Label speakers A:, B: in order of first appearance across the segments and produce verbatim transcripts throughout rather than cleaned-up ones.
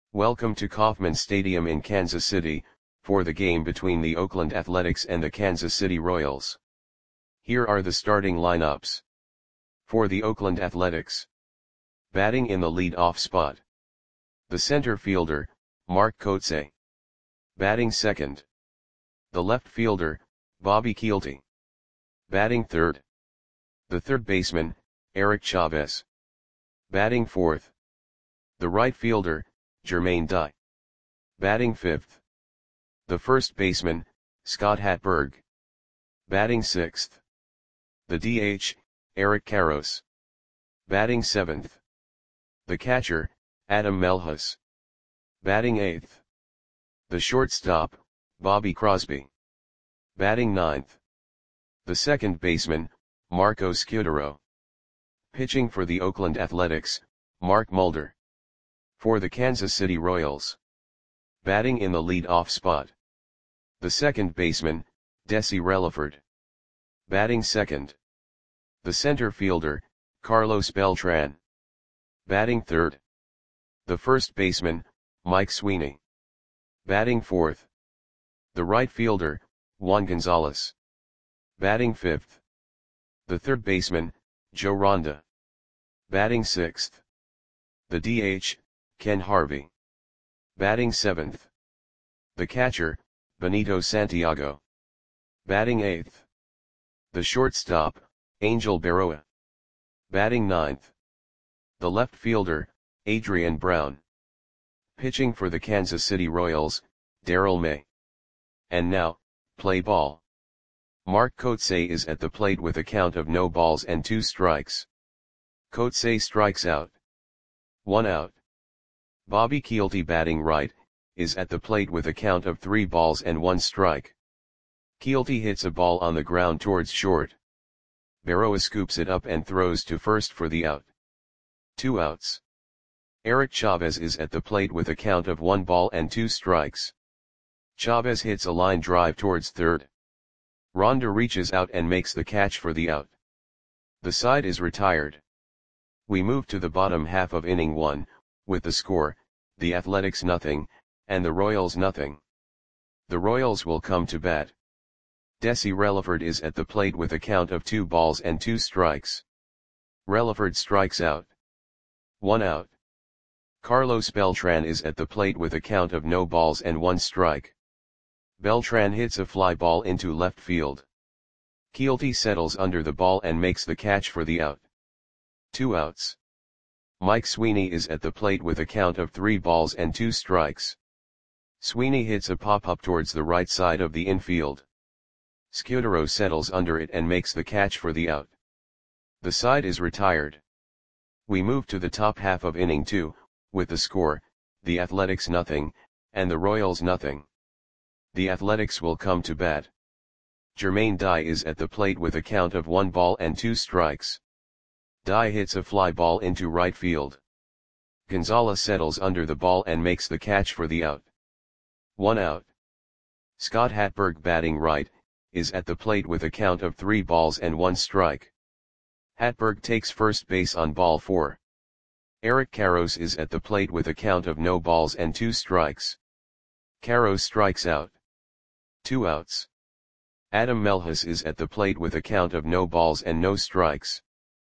A: Welcome to Kauffman Stadium in Kansas City, for the game between the Oakland Athletics and the Kansas City Royals. Here are the starting lineups. For the Oakland Athletics. Batting in the lead-off spot. The center fielder, Mark Kotsay. Batting second. The left fielder, Bobby Kielty. Batting third. The third baseman, Eric Chavez. Batting fourth. The right fielder, Jermaine Dye. Batting fifth. The first baseman, Scott Hatteberg. Batting sixth. The D H, Eric Karros. Batting seventh. The catcher, Adam Melhus. Batting eighth. The shortstop, Bobby Crosby. Batting ninth. The second baseman, Marco Scutaro. Pitching for the Oakland Athletics, Mark Mulder. For the Kansas City Royals. Batting in the lead-off spot. The second baseman, Desi Relaford. Batting second. The center fielder, Carlos Beltran. Batting third. The first baseman, Mike Sweeney. Batting fourth. The right fielder, Juan Gonzalez. Batting fifth. The third baseman, Joe Ronda. Batting sixth. The D H, Ken Harvey. Batting seventh. The catcher, Benito Santiago. Batting eighth. The shortstop, Angel Berroa. Batting ninth. The left fielder, Adrian Brown. Pitching for the Kansas City Royals, Darrell May. And now, play ball. Mark Kotsay is at the plate with a count of no balls and two strikes. Kotsay strikes out. One out. Bobby Kielty, batting right, is at the plate with a count of three balls and one strike. Kielty hits a ball on the ground towards short. Berroa scoops it up and throws to first for the out. Two outs. Eric Chavez is at the plate with a count of one ball and two strikes. Chavez hits a line drive towards third. Ronda reaches out and makes the catch for the out. The side is retired. We move to the bottom half of inning one, with the score, the Athletics nothing, and the Royals nothing. The Royals will come to bat. Desi Relaford is at the plate with a count of two balls and two strikes. Relaford strikes out. One out. Carlos Beltran is at the plate with a count of no balls and one strike. Beltran hits a fly ball into left field. Kielty settles under the ball and makes the catch for the out. Two outs. Mike Sweeney is at the plate with a count of three balls and two strikes. Sweeney hits a pop-up towards the right side of the infield. Scutaro settles under it and makes the catch for the out. The side is retired. We move to the top half of inning two, with the score, the Athletics nothing, and the Royals nothing. The Athletics will come to bat. Jermaine Dye is at the plate with a count of one ball and two strikes. Dye hits a fly ball into right field. Gonzalez settles under the ball and makes the catch for the out. One out. Scott Hatteberg, batting right, is at the plate with a count of three balls and one strike. Hatteberg takes first base on ball four. Eric Karros is at the plate with a count of no balls and two strikes. Karros strikes out. Two outs. Adam Melhus is at the plate with a count of no balls and no strikes.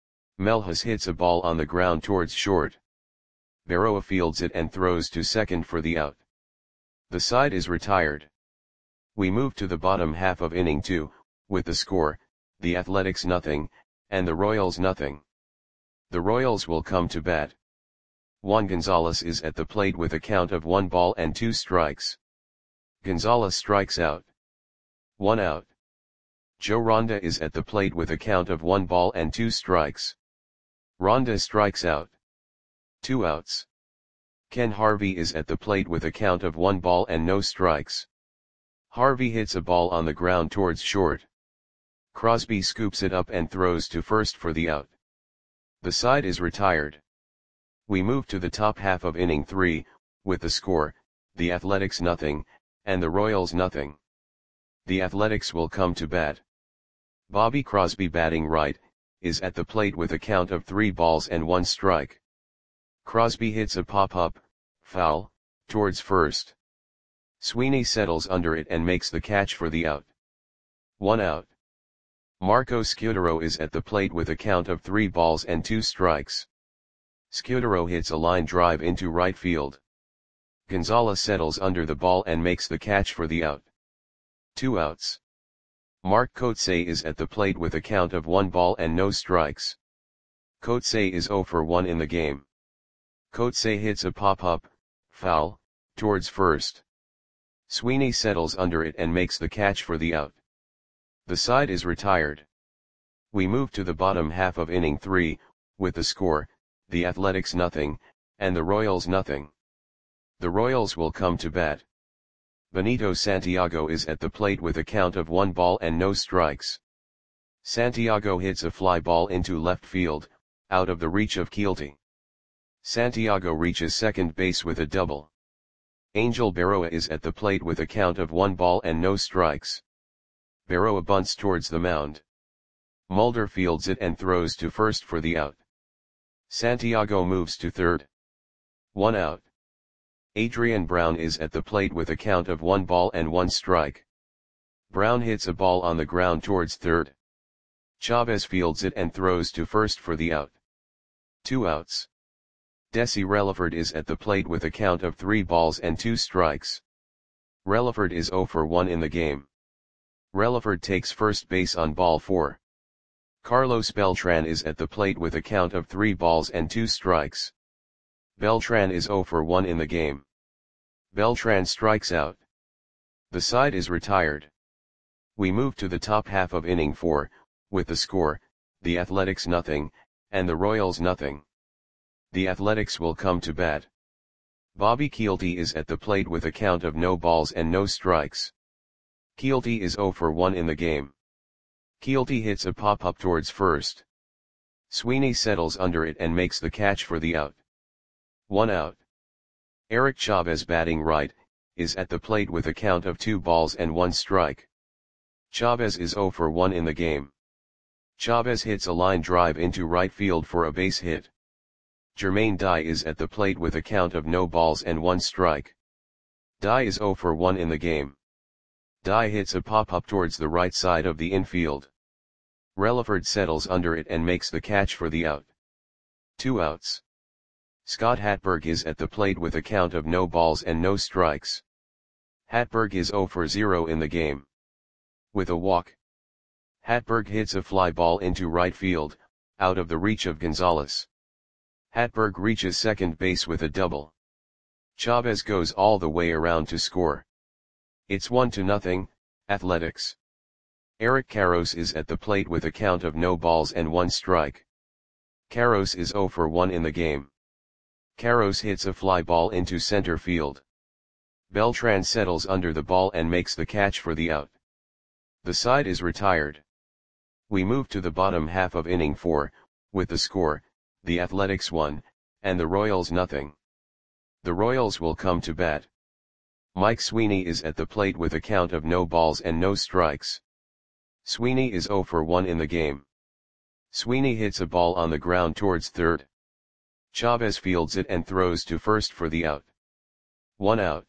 A: Melhus hits a ball on the ground towards short. Berroa fields it and throws to second for the out. The side is retired. We move to the bottom half of inning two, with the score, the Athletics nothing, and the Royals nothing. The Royals will come to bat. Juan Gonzalez is at the plate with a count of one ball and two strikes. Gonzalez strikes out. One out. Joe Ronda is at the plate with a count of one ball and two strikes. Ronda strikes out. Two outs. Ken Harvey is at the plate with a count of one ball and no strikes. Harvey hits a ball on the ground towards short. Crosby scoops it up and throws to first for the out. The side is retired. We move to the top half of inning three, with the score, the Athletics nothing, and the Royals nothing. The Athletics will come to bat. Bobby Crosby, batting right, is at the plate with a count of three balls and one strike. Crosby hits a pop-up, foul, towards first. Sweeney settles under it and makes the catch for the out. One out. Marco Scudero is at the plate with a count of three balls and two strikes. Scudero hits a line drive into right field. Gonzalez settles under the ball and makes the catch for the out. Two outs. Mark Kotsay is at the plate with a count of one ball and no strikes. Kotsay is zero for one in the game. Kotsay hits a pop-up, foul, towards first. Sweeney settles under it and makes the catch for the out. The side is retired. We move to the bottom half of inning three, with the score, the Athletics nothing, and the Royals nothing. The Royals will come to bat. Benito Santiago is at the plate with a count of one ball and no strikes. Santiago hits a fly ball into left field, out of the reach of Keelty. Santiago reaches second base with a double. Angel Berroa is at the plate with a count of one ball and no strikes. Berroa bunts towards the mound. Mulder fields it and throws to first for the out. Santiago moves to third. One out. Adrian Brown is at the plate with a count of one ball and one strike. Brown hits a ball on the ground towards third. Chavez fields it and throws to first for the out. Two outs. Desi Relaford is at the plate with a count of three balls and two strikes. Relaford is zero for one in the game. Relaford takes first base on ball four. Carlos Beltran is at the plate with a count of three balls and two strikes. Beltran is zero for one in the game. Beltran strikes out. The side is retired. We move to the top half of inning four, with the score, the Athletics nothing, and the Royals nothing. The Athletics will come to bat. Bobby Keelty is at the plate with a count of no balls and no strikes. Keelty is zero for one in the game. Keelty hits a pop-up towards first. Sweeney settles under it and makes the catch for the out. One out. Eric Chavez, batting right, is at the plate with a count of two balls and one strike. Chavez is zero for one in the game. Chavez hits a line drive into right field for a base hit. Jermaine Dye is at the plate with a count of no balls and one strike. Dye is zero for one in the game. Dye hits a pop-up towards the right side of the infield. Relaford settles under it and makes the catch for the out. Two outs. Scott Hatberg is at the plate with a count of no balls and no strikes. Hatberg is zero for zero in the game. With a walk. Hatberg hits a fly ball into right field, out of the reach of Gonzalez. Hatberg reaches second base with a double. Chavez goes all the way around to score. It's one to nothing, Athletics. Eric Karros is at the plate with a count of no balls and one strike. Karros is zero for one in the game. Karros hits a fly ball into center field. Beltran settles under the ball and makes the catch for the out. The side is retired. We move to the bottom half of inning four, with the score, the Athletics one, and the Royals nothing. The Royals will come to bat. Mike Sweeney is at the plate with a count of no balls and no strikes. Sweeney is zero for one in the game. Sweeney hits a ball on the ground towards third. Chavez fields it and throws to first for the out. One out.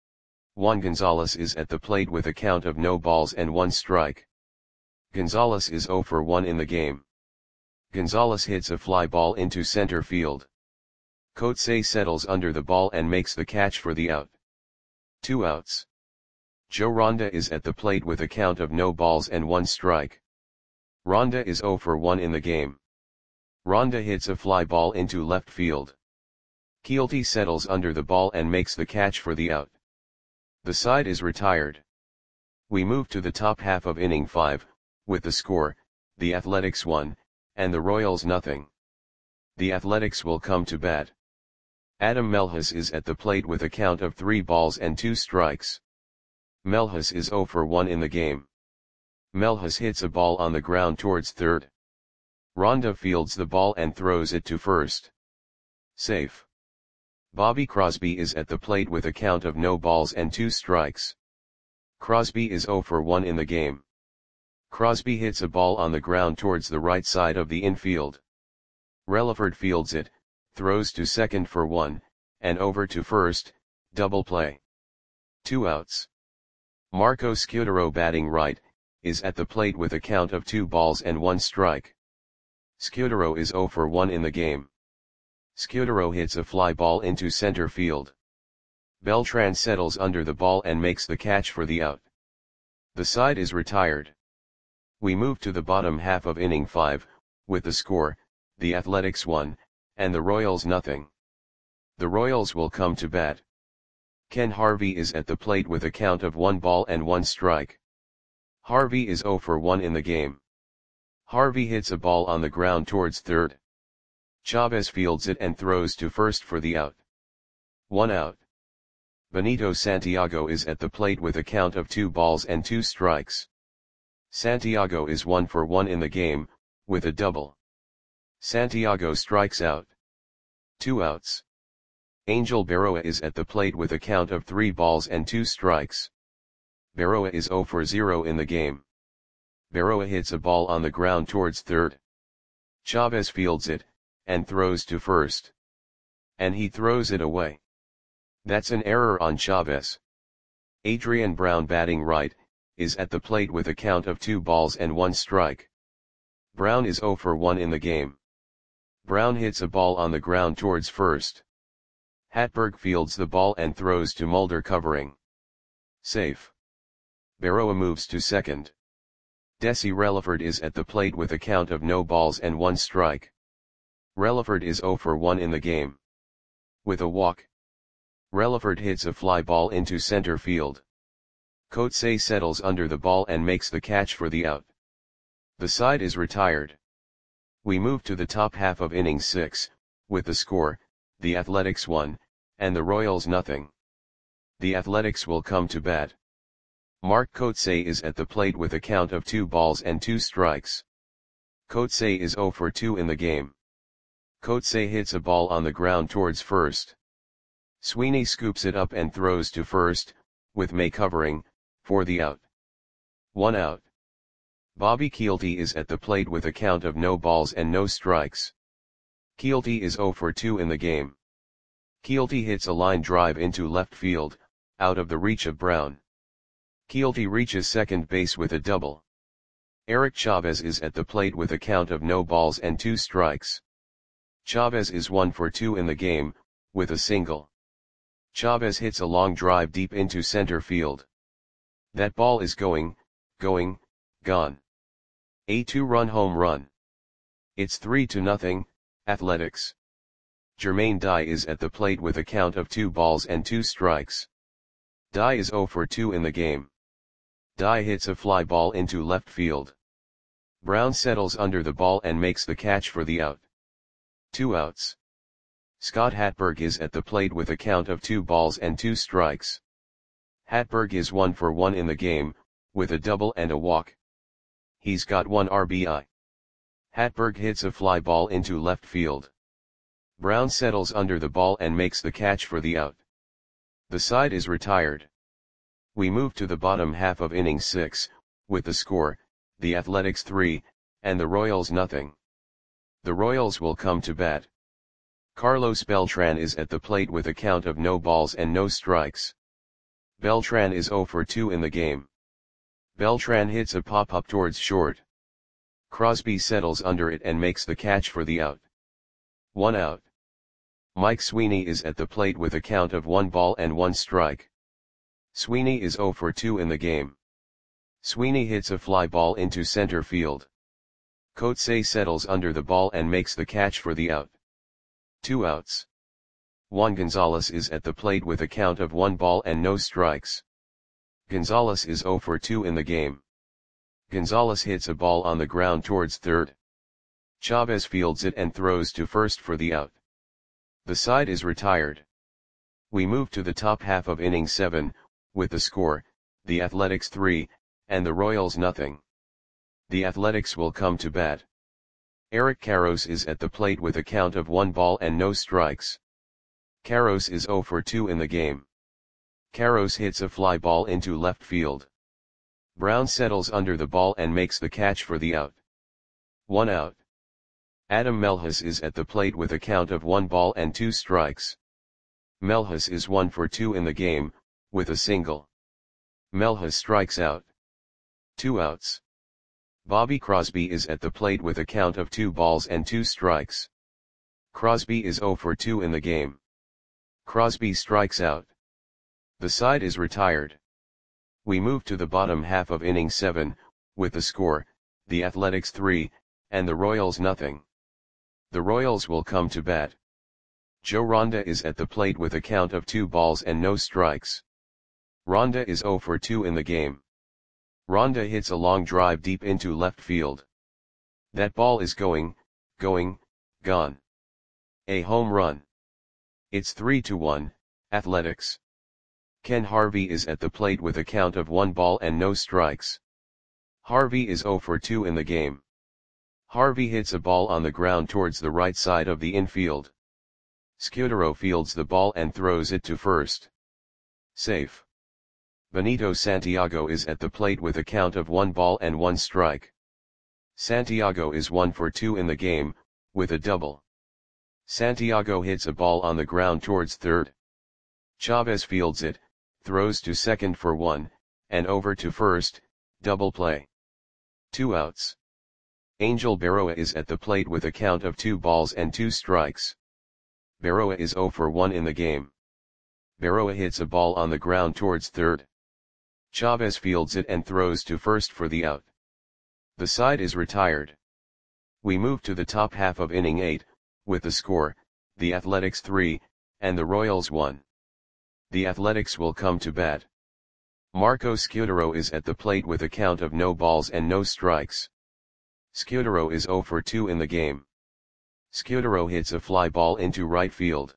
A: Juan Gonzalez is at the plate with a count of no balls and one strike. Gonzalez is zero for one in the game. Gonzalez hits a fly ball into center field. Kotsay settles under the ball and makes the catch for the out. Two outs. Joe Ronda is at the plate with a count of no balls and one strike. Ronda is zero for one in the game. Ronda hits a fly ball into left field. Keelty settles under the ball and makes the catch for the out. The side is retired. We move to the top half of inning five, with the score, the Athletics one, and the Royals nothing. The Athletics will come to bat. Adam Melhus is at the plate with a count of three balls and two strikes. Melhus is zero for one in the game. Melhus hits a ball on the ground towards third. Ronda fields the ball and throws it to first. Safe. Bobby Crosby is at the plate with a count of no balls and two strikes. Crosby is zero for one in the game. Crosby hits a ball on the ground towards the right side of the infield. Relaford fields it, throws to second for one, and over to first. Double play. Two outs. Marco Scutaro batting right, is at the plate with a count of two balls and one strike. Scutaro is oh for one in the game. Scutaro hits a fly ball into center field. Beltran settles under the ball and makes the catch for the out. The side is retired. We move to the bottom half of inning five, with the score, the Athletics one, and the Royals nothing. The Royals will come to bat. Ken Harvey is at the plate with a count of one ball and one strike. Harvey is oh for one in the game. Harvey hits a ball on the ground towards third. Chavez fields it and throws to first for the out. One out. Benito Santiago is at the plate with a count of two balls and two strikes. Santiago is one for one in the game, with a double. Santiago strikes out. Two outs. Angel Berroa is at the plate with a count of three balls and two strikes. Berroa is oh for zero in the game. Berroa hits a ball on the ground towards third. Chavez fields it, and throws to first. And he throws it away. That's an error on Chavez. Adrian Brown batting right, is at the plate with a count of two balls and one strike. Brown is oh for one in the game. Brown hits a ball on the ground towards first. Hatberg fields the ball and throws to Mulder covering. Safe. Berroa moves to second. Desi Relaford is at the plate with a count of no balls and one strike. Relaford is oh for one in the game. With a walk. Relaford hits a fly ball into center field. Coetzee settles under the ball and makes the catch for the out. The side is retired. We move to the top half of inning six, with the score, the Athletics one, and the Royals nothing. The Athletics will come to bat. Mark Coetzee is at the plate with a count of two balls and two strikes. Coetzee is oh for two in the game. Coetzee hits a ball on the ground towards first. Sweeney scoops it up and throws to first, with May covering, for the out. One out. Bobby Kielty is at the plate with a count of no balls and no strikes. Kielty is oh for two in the game. Kielty hits a line drive into left field, out of the reach of Brown. Kielty reaches second base with a double. Eric Chavez is at the plate with a count of no balls and two strikes. Chavez is one for two in the game, with a single. Chavez hits a long drive deep into center field. That ball is going, going, gone. A two-run home run. It's three to nothing, Athletics. Jermaine Dye is at the plate with a count of two balls and two strikes. Dye is oh for two in the game. Dye hits a fly ball into left field. Brown settles under the ball and makes the catch for the out. Two outs. Scott Hatberg is at the plate with a count of two balls and two strikes. Hatberg is one for one in the game, with a double and a walk. He's got one R B I. Hatberg hits a fly ball into left field. Brown settles under the ball and makes the catch for the out. The side is retired. We move to the bottom half of inning six, with the score, the Athletics three, and the Royals nothing. The Royals will come to bat. Carlos Beltran is at the plate with a count of no balls and no strikes. Beltran is oh for two in the game. Beltran hits a pop-up towards short. Crosby settles under it and makes the catch for the out. One out. Mike Sweeney is at the plate with a count of one ball and one strike. Sweeney is oh for two in the game. Sweeney hits a fly ball into center field. Coetzee settles under the ball and makes the catch for the out. Two outs. Juan Gonzalez is at the plate with a count of one ball and no strikes. Gonzalez is oh for two in the game. Gonzalez hits a ball on the ground towards third. Chavez fields it and throws to first for the out. The side is retired. We move to the top half of inning seven, with the score, the Athletics three, and the Royals nothing. The Athletics will come to bat. Eric Karros is at the plate with a count of one ball and no strikes. Karros is oh for two in the game. Karros hits a fly ball into left field. Brown settles under the ball and makes the catch for the out. One out. Adam Melhus is at the plate with a count of one ball and two strikes. Melhus is one for two in the game, with a single. Melhus strikes out. Two outs. Bobby Crosby is at the plate with a count of two balls and two strikes. Crosby is zero for two in the game. Crosby strikes out. The side is retired. We move to the bottom half of inning seven, with the score, the Athletics three, and the Royals nothing. The Royals will come to bat. Joe Ronda is at the plate with a count of two balls and no strikes. Ronda is zero for two in the game. Ronda hits a long drive deep into left field. That ball is going, going, gone. A home run. It's three to one, Athletics. Ken Harvey is at the plate with a count of one ball and no strikes. Harvey is zero for two in the game. Harvey hits a ball on the ground towards the right side of the infield. Scudero fields the ball and throws it to first. Safe. Benito Santiago is at the plate with a count of one ball and one strike. Santiago is one for two in the game, with a double. Santiago hits a ball on the ground towards third. Chavez fields it, throws to second for one, and over to first, double play. Two outs. Angel Berroa is at the plate with a count of two balls and two strikes. Berroa is zero for one in the game. Berroa hits a ball on the ground towards third. Chavez fields it and throws to first for the out. The side is retired. We move to the top half of inning eight, with the score, the Athletics three, and the Royals one. The Athletics will come to bat. Marco Scudero is at the plate with a count of no balls and no strikes. Scudero is zero for two in the game. Scudero hits a fly ball into right field.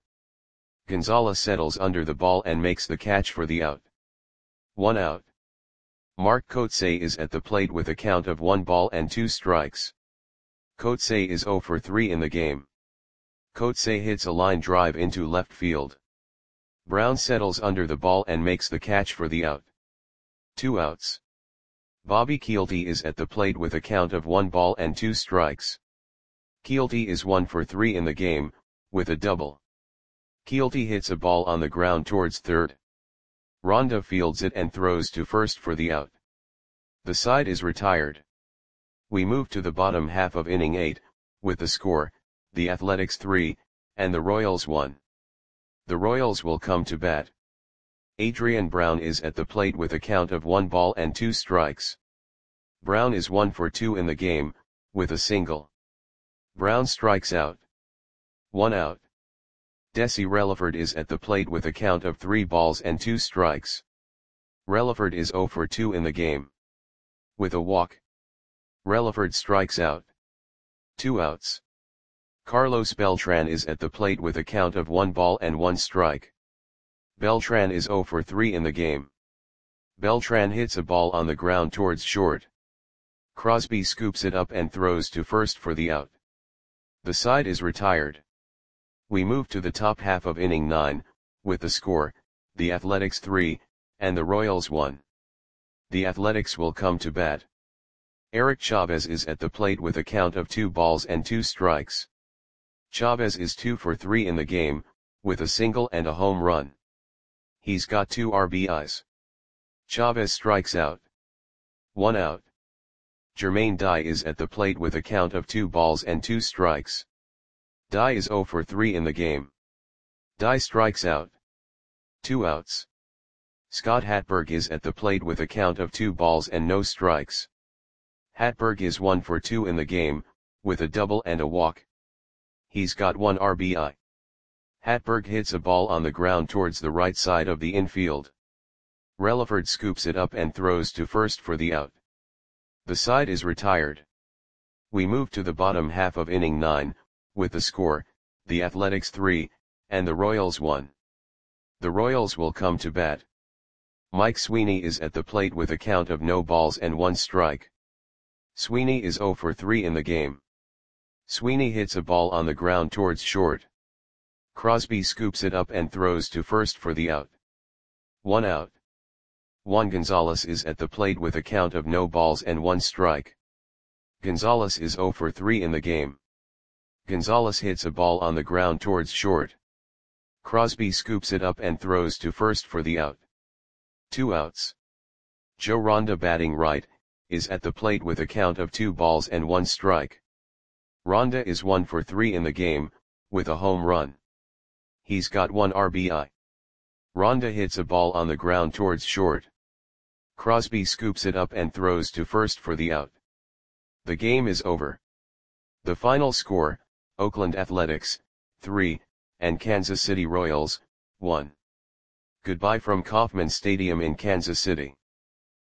A: Gonzalez settles under the ball and makes the catch for the out. One out. Mark Kotsay is at the plate with a count of one ball and two strikes. Kotsay is zero for three in the game. Kotsay hits a line drive into left field. Brown settles under the ball and makes the catch for the out. Two outs. Bobby Kielty is at the plate with a count of one ball and two strikes. Kielty is one for three in the game, with a double. Kielty hits a ball on the ground towards third. Ronda fields it and throws to first for the out. The side is retired. We move to the bottom half of inning eight, with the score, the Athletics three, and the Royals one. The Royals will come to bat. Adrian Brown is at the plate with a count of one ball and two strikes. Brown is one for two in the game, with a single. Brown strikes out. One out. Desi Relaford is at the plate with a count of three balls and two strikes. Relaford is zero for two in the game. With a walk. Relaford strikes out. Two outs. Carlos Beltran is at the plate with a count of one ball and one strike. Beltran is zero for three in the game. Beltran hits a ball on the ground towards short. Crosby scoops it up and throws to first for the out. The side is retired. We move to the top half of inning nine, with the score, the Athletics three, and the Royals one. The Athletics will come to bat. Eric Chavez is at the plate with a count of two balls and two strikes. Chavez is two for three in the game, with a single and a home run. He's got two R B Is. Chavez strikes out. One out. Jermaine Dye is at the plate with a count of two balls and two strikes. Dye is zero for three in the game. Dye strikes out. Two outs. Scott Hatberg is at the plate with a count of two balls and no strikes. Hatberg is one for two in the game, with a double and a walk. He's got one R B I. Hatberg hits a ball on the ground towards the right side of the infield. Relaford scoops it up and throws to first for the out. The side is retired. We move to the bottom half of inning nine, with the score, the Athletics three, and the Royals one. The Royals will come to bat. Mike Sweeney is at the plate with a count of no balls and one strike. Sweeney is zero for three in the game. Sweeney hits a ball on the ground towards short. Crosby scoops it up and throws to first for the out. One out. Juan Gonzalez is at the plate with a count of no balls and one strike. Gonzalez is zero for three in the game. Gonzalez hits a ball on the ground towards short. Crosby scoops it up and throws to first for the out. Two outs. Joe Ronda, batting right, is at the plate with a count of two balls and one strike. Ronda is one for three in the game, with a home run. He's got one R B I. Ronda hits a ball on the ground towards short. Crosby scoops it up and throws to first for the out. The game is over. The final score, Oakland Athletics, three, and Kansas City Royals, one. Goodbye from Kauffman Stadium in Kansas City.